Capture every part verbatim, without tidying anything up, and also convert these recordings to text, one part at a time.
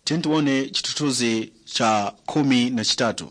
Tentuone chitutuzi cha kumi na chitatu.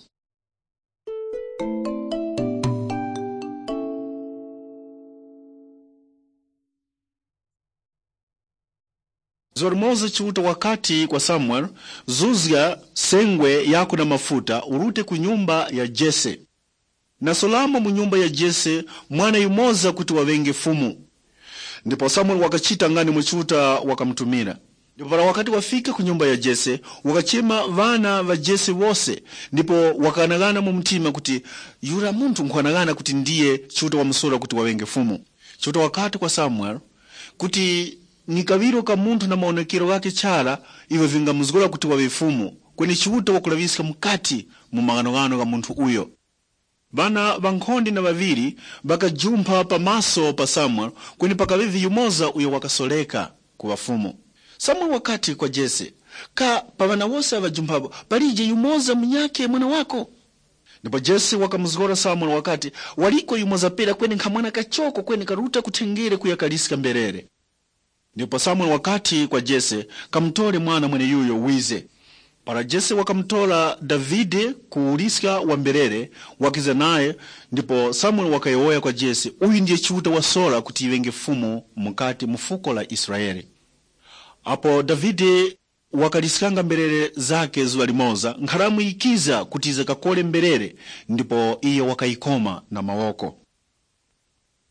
Zorimoza chiuta wakati kwa Samuel, zuzga sengwe yako na mafuta urute kunyumba ya Jese. Na solamo munyumba ya Jese mwana yumoza kuti wavenge fumu. Ndipo Samuel wakachita ngani mchiuta wakamtumira. Ndipo para wakati wafika kunyumba ya Jese, wakachima vana va Jese wose, ndipo wakanagana mu mtima kuti yura muntu nkwanagana kuti ndiye chiuta wa msora kuti wavenge fumu. Chiuta wakati kwa Samuel kuti nikaviro ka muntu na maonekero wake chala iwe vinga muzgola kuti wawe fumu, kweni chiuta wakulavisika mkati mu maganogano ka muntu uyo. Bana bankondi na vaviri bakajumpa pa maso pa Samuel, kweni pakavivi yumoza uyo wakasoleka kuwa fumu. Samuel wakati kwa Jese, ka pavana wose avajumpabo palije yumoza mnyake mwana wako. Ndipo Jese wakamuzgora Samuel wakati waliko yumoza pera kweni nkamwana kachoko kweni karuta kutengere kuyakalisika mberere. Ndipo Samuel wakati kwa Jese kamtole mwana mwene yuyo wize. Para Jese wakamtola Davide kuuliska wa mberere wakiza naye. Ndipo Samuel wakayoya kwa Jese, uyu ndiye chiuta wa sola kuti iwenge fumu mukati mufuko la Israeli. Apo Davide wakalisikanga mberere zake zuwa limoza, nkaramu ikiza kutiza kakole mberere, ndipo iyo wakaikoma na mawoko.